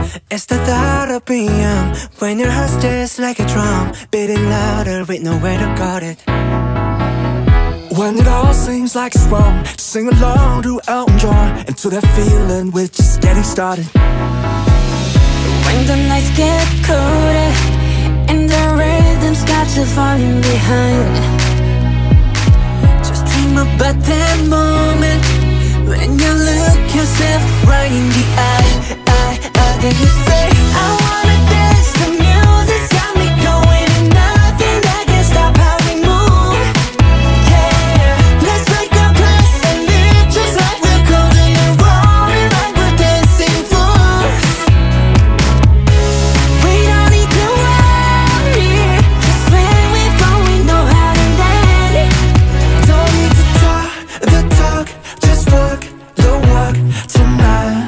It's the thought of being young when your heart's just like a drum, beating louder with nowhere to guard it. When it all seems like it's wrong, sing along to Elton John, and to that feeling we're just getting started. When the nights get colder and the rhythm's got you falling behind, just dream about that moment when you look yourself right in the eye. Then you say, I wanna dance, the music's got me going, and nothing that can stop how we move. Yeah, let's make a place and live just like we're golden and rolling like we're dancing fools. We don't need to worry, just when we fall we know how to land. Don't need to talk the talk, just walk the walk tonight.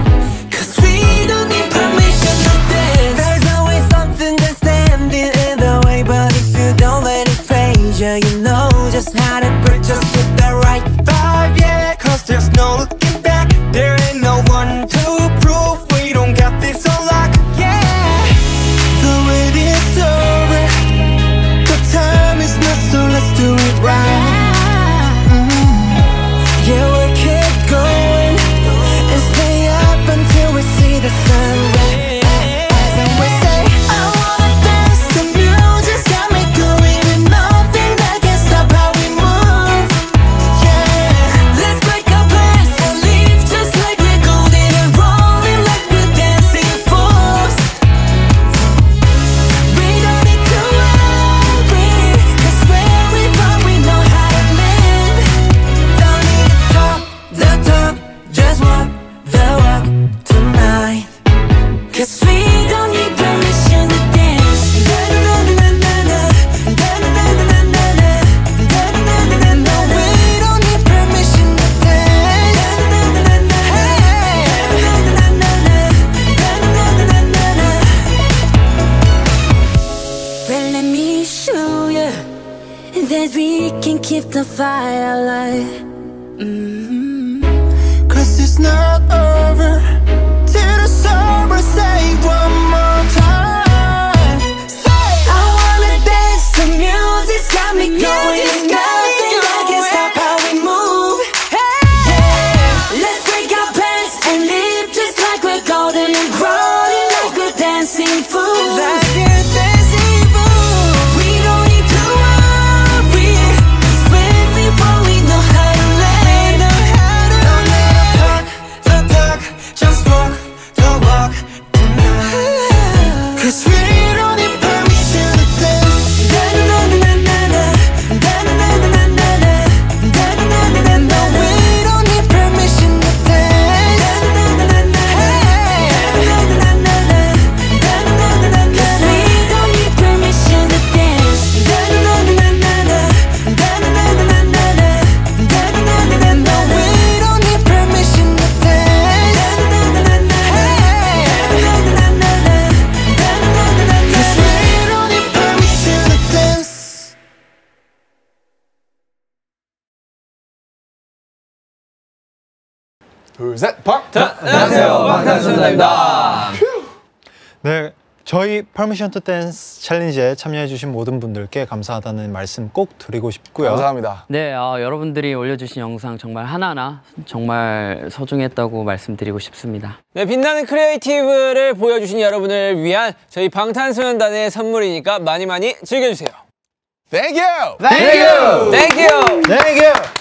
You know just how to break, just get the right vibe, yeah. Cause there's no looking back, there ain't no one to prove we don't got this on lock, yeah. The wait is over, the time is not, so let's do it right. Yeah, we'll keep going and stay up until we see the sunrise. And we say, I wanna dance, the music's got me going, and nothing that can stop how we move. Yeah, let's break our plans and leave just like we're golden and rolling like we're dancing fools. We don't need to worry, cause where we from we know how to land. Don't need to talk the talk, just walk the walk tonight. Cause we don't need permission to dance. No, we don't need permission to dance. Well, let me show you that we can keep the fire alive. Cause it's not over till the summer. Say one more time. Say, I wanna dance, the music's got me going, and nothing that can stop how we move. Yeah, let's break our plans and live just like we're golden and rolling like we're dancing fools. Like we're dancing fools. We don't need to worry, cause when we fall we know how to land. Don't let us talk the talk, just walk the walk tonight. Cause we don't need permission to dance. No, we don't need permission to dance. Cause we don't need permission to dance. No, we don't need permission to dance. 둘, 셋, 안녕하세요, 방탄소년단입니다. 네, 저희 퍼미션 투 댄스 챌린지에 참여해주신 모든 분들께 감사하다는 말씀 꼭 드리고 싶고요. 감사합니다. 네, 여러분들이 올려주신 영상 정말 하나하나 정말 소중했다고 말씀드리고 싶습니다. 네, 빛나는 크리에이티브를 보여주신 여러분을 위한 저희 방탄소년단의 선물이니까 많이 많이 즐겨주세요. Thank you! Thank you! Thank you! Thank you!